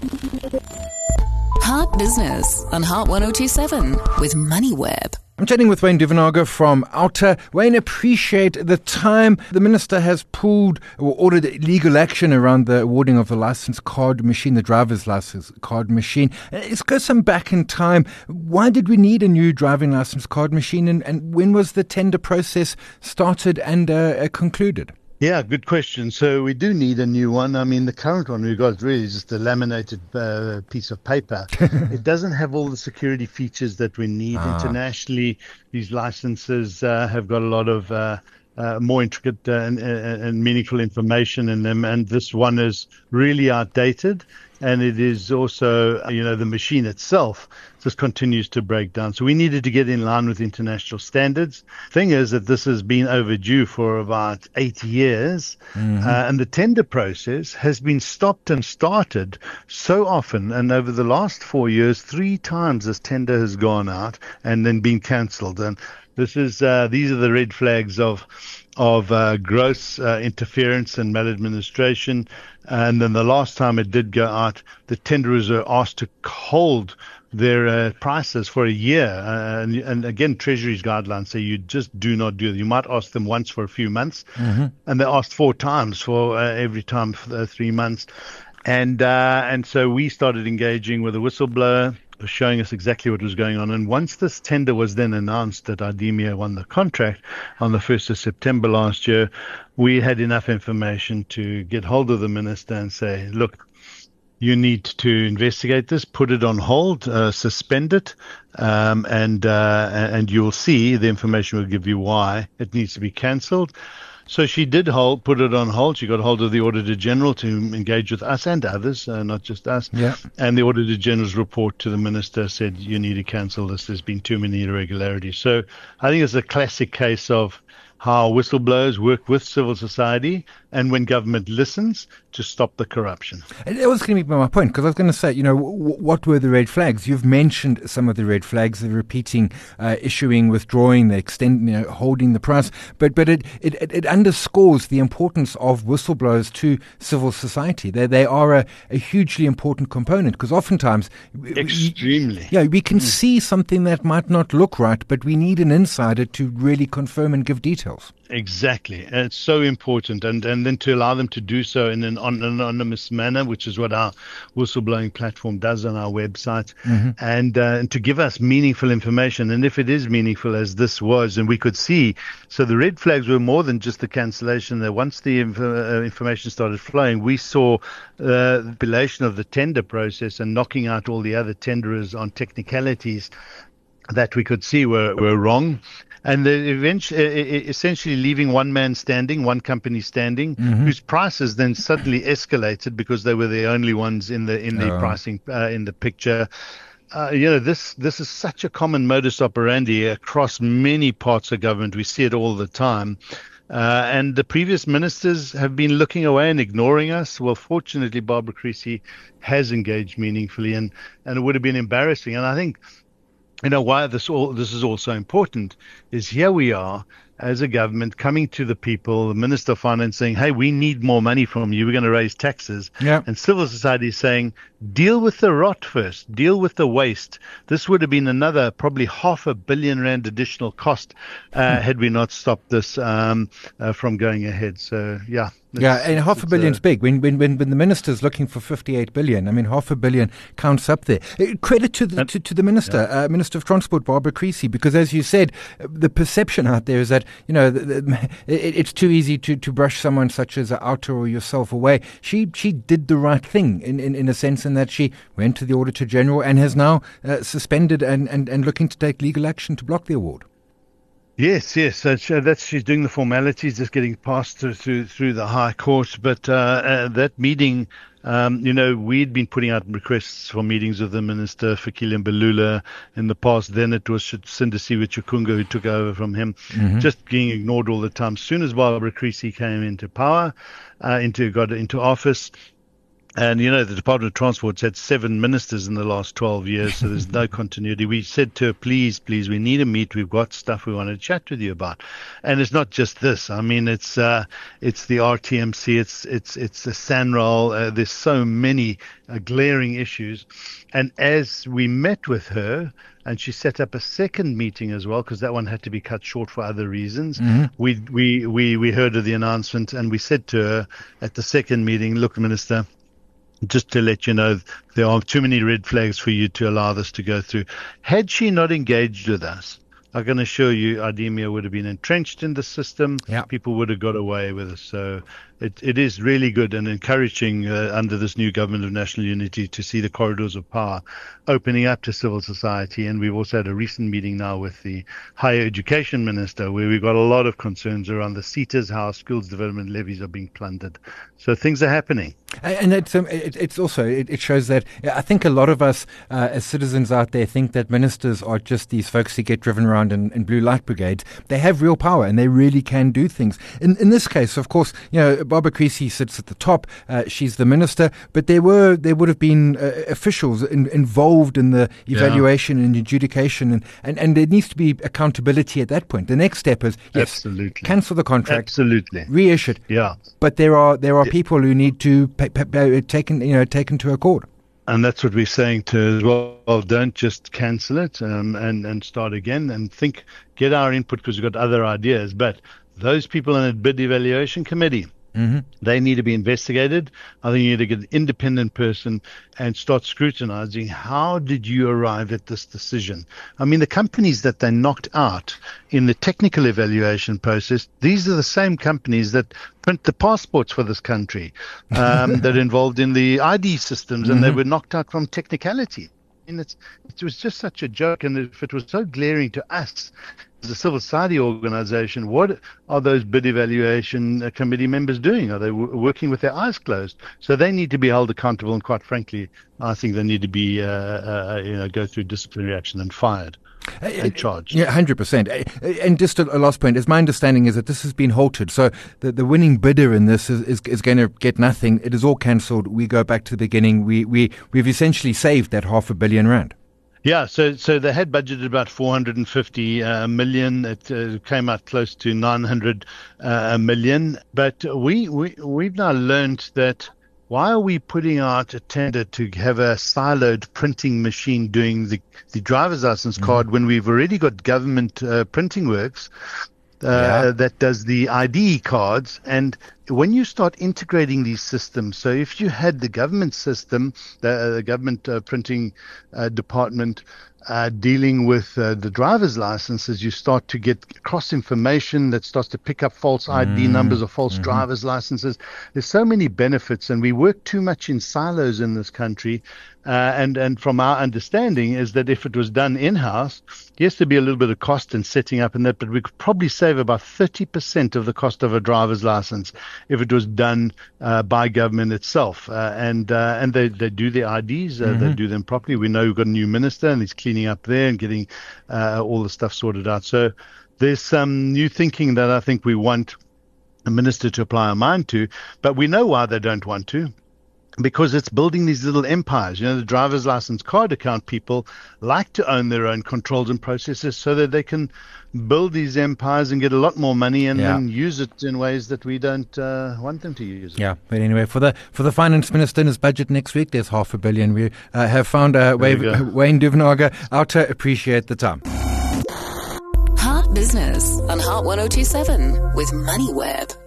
Heart Business on Heart 1027 with MoneyWeb. I'm chatting with Wayne Duvenhage from Outer. Wayne, appreciate the time. The Minister has pulled or ordered legal action around the awarding of the license card machine, the driver's license card machine. Let's go some back in time. Why did we need a new driving license card machine, and when was the tender process started and concluded? Yeah, good question. So we do need a new one. I mean, the current one we've got really is just a laminated piece of paper. It doesn't have all the security features that we need. Internationally, these licenses have got a lot of more intricate and meaningful information in them. And this one is really outdated. And it is also, the machine itself just continues to break down. So we needed to get in line with international standards. Thing is that this has been overdue for about 8 years. And the tender process has been stopped and started so often. And over the last 4 years, 3 times this tender has gone out and then been cancelled. And this is these are the red flags of gross interference and maladministration. And then the last time it did go out, the tenderers were asked to hold their prices for a year. And again, Treasury's guidelines say you just do not do it. You might ask them once for a few months, and they asked 4 times for every time for 3 months. And so we started engaging with a whistleblower, showing us exactly what was going on. And once this tender was then announced that IDEMIA won the contract on the 1st of September last year, we had enough information to get hold of the minister and say, look, you need to investigate this, put it on hold, suspend it, and you'll see the information will give you why it needs to be cancelled. So she did put it on hold. She got hold of the Auditor General to engage with us and others, not just us. Yeah. And the Auditor General's report to the Minister said, you need to cancel this. There's been too many irregularities. So I think it's a classic case of how whistleblowers work with civil society and when government listens to stop the corruption. And that was going to be my point, because I was going to say, what were the red flags? You've mentioned some of the red flags, the repeating, issuing, withdrawing, the extending, holding the price. But it underscores the importance of whistleblowers to civil society. They are a hugely important component, because oftentimes extremely. We can see something that might not look right, but we need an insider to really confirm and give details. Exactly. And it's so important. And then to allow them to do so in an anonymous manner, which is what our whistleblowing platform does on our website, and to give us meaningful information. And if it is meaningful, as this was, and we could see, so the red flags were more than just the cancellation. That once the information started flowing, we saw the manipulation of the tender process and knocking out all the other tenderers on technicalities that we could see were wrong. And essentially leaving one man standing, one company standing, whose prices then suddenly escalated because they were the only ones in the pricing in the picture. This is such a common modus operandi across many parts of government. We see it all the time. And the previous ministers have been looking away and ignoring us. Well, fortunately, Barbara Creecy has engaged meaningfully, and it would have been embarrassing. And I think why this is all so important is here we are as a government coming to the people, the Minister of Finance saying, hey, we need more money from you. We're going to raise taxes. Yeah. And civil society is saying, deal with the rot first. Deal with the waste. This would have been another probably R500 million additional cost had we not stopped this from going ahead. So, yeah. And R500 million's big. When the minister's looking for 58 billion, I mean, R500 million counts up there. Credit to the minister, Minister of Transport, Barbara Creecy, because as you said, the perception out there is that, it's too easy to brush someone such as Outer or yourself away. She did the right thing in a sense, in that she went to the Auditor General and has now suspended and looking to take legal action to block the award. Yes. So she's doing the formalities, just getting passed through the High Court. But that meeting, we'd been putting out requests for meetings with the Minister, Fikile Mbalula, in the past. Then it was Sindisiwe Chikunga who took over from him, just being ignored all the time. As soon as Barbara Creecy came into power, got into office, And, the Department of Transport's had 7 ministers in the last 12 years, so there's no continuity. We said to her, please, we need to meet. We've got stuff we want to chat with you about. And it's not just this. I mean, it's the RTMC, it's the SANRAL. There's so many glaring issues. And as we met with her, and she set up a second meeting as well, because that one had to be cut short for other reasons. We heard of the announcement, and we said to her at the second meeting, look, Minister, just to let you know, there are too many red flags for you to allow this to go through. Had she not engaged with us, I can assure you, IDEMIA would have been entrenched in the system. Yep. People would have got away with it. So it is really good and encouraging under this new government of national unity to see the corridors of power opening up to civil society. And we've also had a recent meeting now with the Higher Education Minister, where we've got a lot of concerns around the SETAs, how schools development levies are being plundered. So things are happening. And it's also, it shows that I think a lot of us as citizens out there think that ministers are just these folks who get driven around in blue light brigades. They have real power and they really can do things. In this case, of course, Barbara Creecy sits at the top. She's the minister, but there would have been officials involved in the evaluation and adjudication, and there needs to be accountability at that point. The next step is absolutely cancel the contract, absolutely reissue it. Yeah, but there are people who need to taken to a court. And that's what we're saying to her as well. Don't just cancel it and start again and get our input, because we've got other ideas. But those people in a bid evaluation committee, they need to be investigated. I think you need to get an independent person and start scrutinizing, how did you arrive at this decision? I mean, the companies that they knocked out in the technical evaluation process, these are the same companies that print the passports for this country, that are involved in the ID systems, and they were knocked out from technicality. And it was just such a joke. And if it was so glaring to us as a civil society organization, what are those bid evaluation committee members doing? Are they working with their eyes closed? So they need to be held accountable. And quite frankly, I think they need to be, go through disciplinary action and fired. And charged. Yeah, 100%. And just a last point, as my understanding is that this has been halted. So the winning bidder in this is going to get nothing. It is all cancelled. We go back to the beginning. We've essentially saved that R500 million. Yeah, so they had budgeted about 450 million. It came out close to 900 million. But we've now learned that, why are we putting out a tender to have a siloed printing machine doing the driver's license card when we've already got government printing works that does the ID cards? And when you start integrating these systems, so if you had the government system, the government printing department dealing with the driver's licenses, you start to get cross information that starts to pick up false ID numbers or false driver's licenses. There's so many benefits, and we work too much in silos in this country. And from our understanding is that if it was done in-house, yes, there'd be a little bit of cost in setting up and that, but we could probably save about 30% of the cost of a driver's license if it was done by government itself. And they do the IDs, they do them properly. We know we've got a new minister, and he's cleaning up there and getting all the stuff sorted out. So there's some new thinking that I think we want a minister to apply our mind to, but we know why they don't want to. Because it's building these little empires. The driver's license card account people like to own their own controls and processes so that they can build these empires and get a lot more money and then use it in ways that we don't want them to use it. Yeah, but anyway, for the finance minister in his budget next week, there's R500 million. We have found Wayne Duvenhage out to appreciate the time. Heart Business on Heart 102.7 with MoneyWeb.